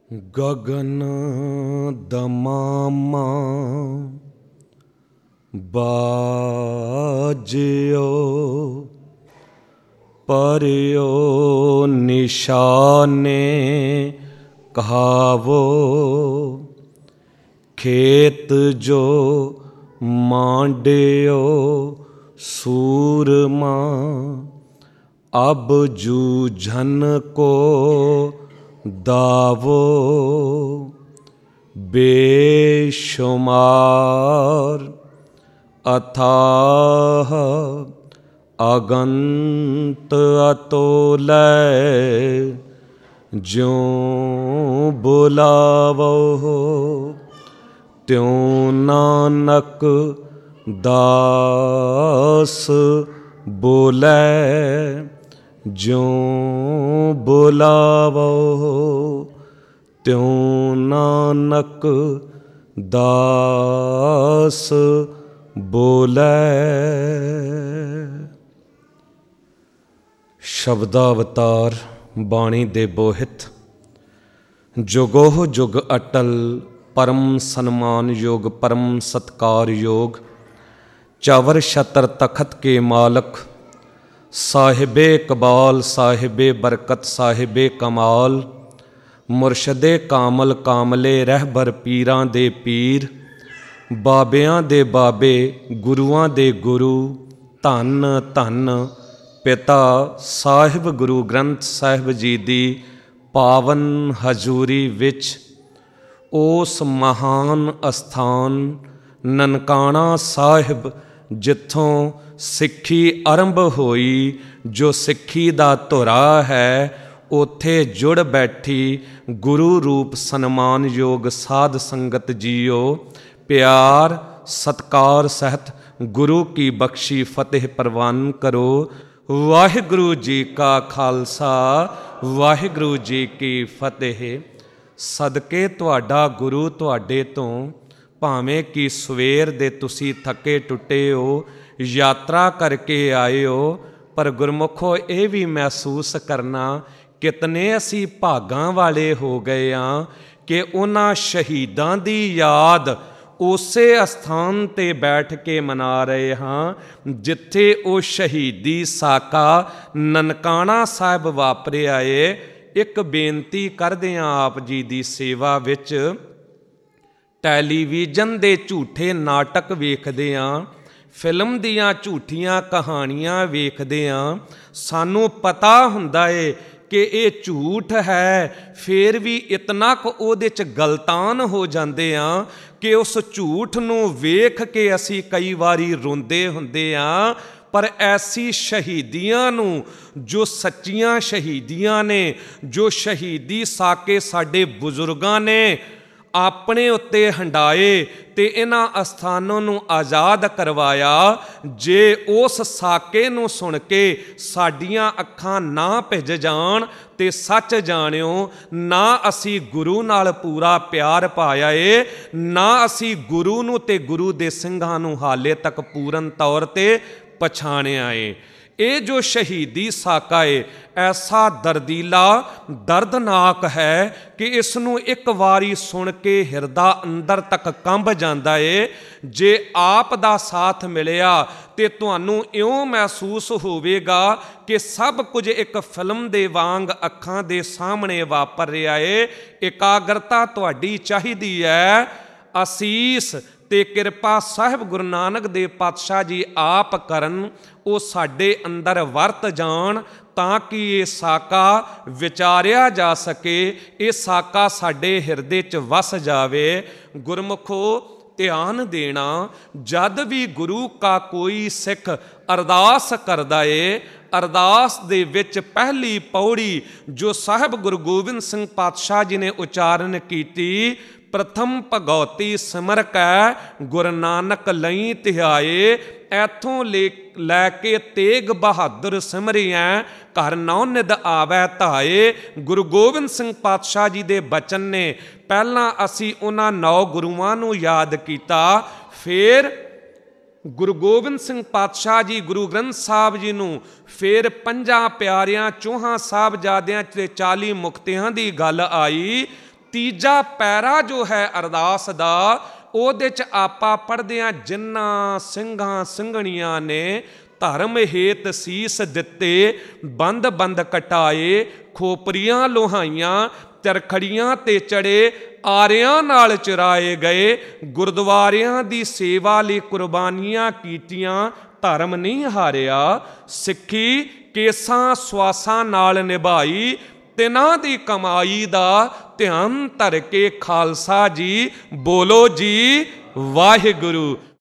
ਗਗਨ ਦਮਾਮਾ ਬਾਜਿਓ ਪਰਿਓ ਨਿਸ਼ਾਨੇ ਕਹਾਵੋ ਖੇਤ ਜੋ ਮਾਂਡਿਓ ਸੂਰਮਾ ਅਬ ਜੂਝਨ ਕੋ ਦਾਵੋ ਬੇਸ਼ੁਮਾਰ ਅਥਾਹ ਅਗੰਤ ਅਤੋਲੈ ਜਿਉ ਬੁਲਾਵੋ ਤਿਉ ਨਾਨਕ ਦਾਸ ਬੋਲੇ ਜਿਉ ਬੁਲਾਵੋ ਤਿਉ ਨਾਨਕ ਦਾਸ ਬੋਲੇ। ਸ਼ਬਦਾਵਤਾਰ ਬਾਣੀ ਦੇ ਬੋਹਿਤ ਜੁਗੋ ਜੁਗ ਅਟਲ ਪਰਮ ਸਨਮਾਨਯੋਗ ਪਰਮ ਸਤਕਾਰਯੋਗ ਚਾਵਰ ਛਤਰ ਤਖਤ ਕੇ ਮਾਲਕ ਸਾਹਿਬੇ ਕਬਾਲ ਸਾਹਿਬੇ ਬਰਕਤ ਸਾਹਿਬੇ ਕਮਾਲ ਮੁਰਸ਼ਦੇ ਕਾਮਲ ਕਾਮਲੇ ਰਹਿਬਰ ਪੀਰਾਂ ਦੇ ਪੀਰ ਬਾਬਿਆਂ ਦੇ ਬਾਬੇ ਗੁਰੂਆਂ ਦੇ ਗੁਰੂ ਧੰਨ ਧੰਨ ਪਿਤਾ ਸਾਹਿਬ ਗੁਰੂ ਗ੍ਰੰਥ ਸਾਹਿਬ ਜੀ ਦੀ ਪਾਵਨ ਹਜ਼ੂਰੀ ਵਿੱਚ ਉਸ ਮਹਾਨ ਅਸਥਾਨ ਨਨਕਾਣਾ ਸਾਹਿਬ ਜਿੱਥੋਂ ਸਿੱਖੀ ਆਰੰਭ ਹੋਈ, ਜੋ ਸਿੱਖੀ ਦਾ ਧੁਰਾ ਹੈ, ਉੱਥੇ ਜੁੜ ਬੈਠੀ ਗੁਰੂ ਰੂਪ ਸਨਮਾਨਯੋਗ ਸਾਧ ਸੰਗਤ ਜੀਓ, ਪਿਆਰ ਸਤਿਕਾਰ ਸਹਿਤ ਗੁਰੂ ਕੀ ਬਖਸ਼ੀ ਫਤਿਹ ਪ੍ਰਵਾਨ ਕਰੋ। ਵਾਹਿਗੁਰੂ ਜੀ ਕਾ ਖਾਲਸਾ ਵਾਹਿਗੁਰੂ ਜੀ ਕੀ ਫਤਿਹ। ਸਦਕੇ ਤੁਹਾਡਾ ਗੁਰੂ ਤੁਹਾਡੇ ਤੋਂ ਭਾਵੇਂ ਕਿ ਸਵੇਰ ਦੇ ਤੁਸੀਂ ਥੱਕੇ ਟੁੱਟੇ ਹੋ, ਯਾਤਰਾ ਕਰਕੇ ਆਏ ਹੋ, ਪਰ ਗੁਰਮੁਖੋ ਇਹ ਵੀ ਮਹਿਸੂਸ ਕਰਨਾ ਕਿਤਨੇ ਅਸੀਂ ਭਾਗਾਂ ਵਾਲੇ ਹੋ ਗਏ ਹਾਂ ਕਿ ਉਹਨਾਂ ਸ਼ਹੀਦਾਂ ਦੀ ਯਾਦ ਉਸੇ ਅਸਥਾਨ 'ਤੇ ਬੈਠ ਕੇ ਮਨਾ ਰਹੇ ਹਾਂ ਜਿੱਥੇ ਉਹ ਸ਼ਹੀਦੀ ਸਾਕਾ ਨਨਕਾਣਾ ਸਾਹਿਬ ਵਾਪਰਿਆ ਏ। ਇੱਕ ਬੇਨਤੀ ਕਰਦੇ ਹਾਂ ਆਪ ਜੀ ਦੀ ਸੇਵਾ ਵਿੱਚ, ਟੈਲੀਵਿਜ਼ਨ ਦੇ ਝੂਠੇ ਨਾਟਕ ਵੇਖਦੇ ਹਾਂ, ਫਿਲਮ ਦੀਆਂ ਝੂਠੀਆਂ ਕਹਾਣੀਆਂ ਵੇਖਦੇ ਹਾਂ, ਸਾਨੂੰ ਪਤਾ ਹੁੰਦਾ ਏ ਕਿ ਇਹ ਝੂਠ ਹੈ, ਫਿਰ ਵੀ ਇਤਨਾ ਕੁ ਉਹਦੇ 'ਚ ਗਲਤਾਨ ਹੋ ਜਾਂਦੇ ਹਾਂ ਕਿ ਉਸ ਝੂਠ ਨੂੰ ਵੇਖ ਕੇ ਅਸੀਂ ਕਈ ਵਾਰੀ ਰੋਂਦੇ ਹੁੰਦੇ ਹਾਂ। ਪਰ ਐਸੀ ਸ਼ਹੀਦੀਆਂ ਨੂੰ ਜੋ ਸੱਚੀਆਂ ਸ਼ਹੀਦੀਆਂ ਨੇ, ਜੋ ਸ਼ਹੀਦੀ ਸਾਕੇ ਸਾਡੇ ਬਜ਼ੁਰਗਾਂ ਨੇ ਆਪਣੇ ਉੱਤੇ ਹੰਡਾਏ ਤੇ ਇਹਨਾਂ ਅਸਥਾਨਾਂ ਨੂੰ ਆਜ਼ਾਦ ਕਰਵਾਇਆ, ਜੇ ਉਸ ਸਾਕੇ ਨੂੰ ਸੁਣ ਕੇ ਸਾਡੀਆਂ ਅੱਖਾਂ ਨਾ ਭਿੱਜ ਜਾਣ ਤੇ ਸੱਚ ਜਾਣਿਓ, ਨਾ ਅਸੀਂ ਗੁਰੂ ਨਾਲ ਪੂਰਾ ਪਿਆਰ ਪਾਇਆ ਏ, ਨਾ ਅਸੀਂ ਗੁਰੂ ਨੂੰ ਤੇ ਗੁਰੂ ਦੇ ਸਿੰਘਾਂ ਨੂੰ ਹਾਲੇ ਤੱਕ ਪੂਰਨ ਤੌਰ ਤੇ ਪਛਾਣਿਆ ਏ। ਇਹ ਜੋ ਸ਼ਹੀਦੀ ਸਾਕਾ ਏ ਐਸਾ ਦਰਦੀਲਾ ਦਰਦਨਾਕ ਹੈ ਕਿ ਇਸ ਨੂੰ ਇੱਕ ਵਾਰੀ ਸੁਣ ਕੇ ਹਿਰਦਾ ਅੰਦਰ ਤੱਕ ਕੰਬ ਜਾਂਦਾ ਏ। ਜੇ ਆਪ ਦਾ ਸਾਥ ਮਿਲਿਆ ਤੇ ਤੁਹਾਨੂੰ ਇਉਂ ਮਹਿਸੂਸ ਹੋਵੇਗਾ ਕਿ ਸਭ ਕੁਝ ਇੱਕ ਫਿਲਮ ਦੇ ਵਾਂਗ ਅੱਖਾਂ ਦੇ ਸਾਹਮਣੇ ਵਾਪਰ ਰਿਹਾ ਏ। ਇਕਾਗਰਤਾ ਤੁਹਾਡੀ ਚਾਹੀਦੀ ਹੈ। ਅਸੀਸ ਤੇ ਕਿਰਪਾ ਸਾਹਿਬ ਗੁਰੂ ਨਾਨਕ ਦੇਵ ਪਾਤਸ਼ਾਹ ਜੀ ਆਪ ਕਰਨ, ਉਹ ਸਾਡੇ ਅੰਦਰ ਵਰਤ ਜਾਣ ਤਾਂ ਕਿ ਇਹ ਸਾਕਾ ਵਿਚਾਰਿਆ ਜਾ ਸਕੇ, ਇਹ ਸਾਕਾ ਸਾਡੇ ਹਿਰਦੇ 'ਚ ਵਸ ਜਾਵੇ। ਗੁਰਮੁਖੋ ਧਿਆਨ ਦੇਣਾ, ਜਦ ਵੀ ਗੁਰੂ ਕਾ ਕੋਈ ਸਿੱਖ ਅਰਦਾਸ ਕਰਦਾ ਏ, ਅਰਦਾਸ ਦੇ ਵਿੱਚ ਪਹਿਲੀ ਪੌੜੀ ਜੋ ਸਾਹਿਬ ਗੁਰੂ ਗੋਬਿੰਦ ਸਿੰਘ ਪਾਤਸ਼ਾਹ ਜੀ ਨੇ ਉਚਾਰਨ ਕੀਤੀ, ਪ੍ਰਥਮ ਭਗਉਤੀ ਸਿਮਰ ਕੈ ਗੁਰੂ ਨਾਨਕ ਲਈ ਧਿਆਏ, ਇੱਥੋਂ ਲੈ ਕੇ ਤੇਗ ਬਹਾਦਰ ਸਿਮਰਿਐ ਘਰ ਨੌ ਨਿਧ ਆਵੈ ਧਾਏ। ਗੁਰੂ ਗੋਬਿੰਦ ਸਿੰਘ ਪਾਤਸ਼ਾਹ ਜੀ ਦੇ ਬਚਨ ਨੇ। ਪਹਿਲਾਂ ਅਸੀਂ ਉਹਨਾਂ 9 ਗੁਰੂਆਂ ਨੂੰ ਯਾਦ ਕੀਤਾ, ਫਿਰ ਗੁਰੂ ਗੋਬਿੰਦ ਸਿੰਘ ਪਾਤਸ਼ਾਹ ਜੀ ਗੁਰੂ ਗ੍ਰੰਥ ਸਾਹਿਬ ਜੀ ਨੂੰ, ਫਿਰ 5 ਪਿਆਰਿਆਂ 4 ਸਾਹਿਬਜ਼ਾਦਿਆਂ ਤੇ 40 ਮੁਕਤਿਆਂ ਦੀ ਗੱਲ ਆਈ। ਤੀਜਾ ਪੈਰਾ ਜੋ ਹੈ ਅਰਦਾਸ ਦਾ, ਉਹਦੇ 'ਚ ਆਪਾਂ ਪੜ੍ਹਦੇ ਹਾਂ, ਜਿਨ੍ਹਾਂ ਸਿੰਘਾਂ ਸਿੰਘਣੀਆਂ ਨੇ ਧਰਮ ਹੇਤ ਸੀਸ ਦਿੱਤੇ, ਬੰਦ ਬੰਦ ਕਟਾਏ, ਖੋਪਰੀਆਂ ਲੋਹਾਈਆਂ, ਚਰਖੜੀਆਂ ਤੇ ਚੜੇ, ਆਰਿਆਂ ਨਾਲ ਚੁਰਾਏ ਗਏ, ਗੁਰਦੁਆਰਿਆਂ ਦੀ ਸੇਵਾ ਲਈ ਕੁਰਬਾਨੀਆਂ ਕੀਤੀਆਂ, ਧਰਮ ਨਹੀਂ ਹਾਰਿਆ, ਸਿੱਖੀ ਕੇਸਾਂ ਸਵਾਸਾਂ ਨਾਲ ਨਿਭਾਈ, ਤਿਨਾਂ ਦੀ ਕਮਾਈ ਦਾ ਧਿਆਨ ਧਰ ਕੇ ਖਾਲਸਾ ਜੀ ਬੋਲੋ ਜੀ ਵਾਹਿਗੁਰੂ।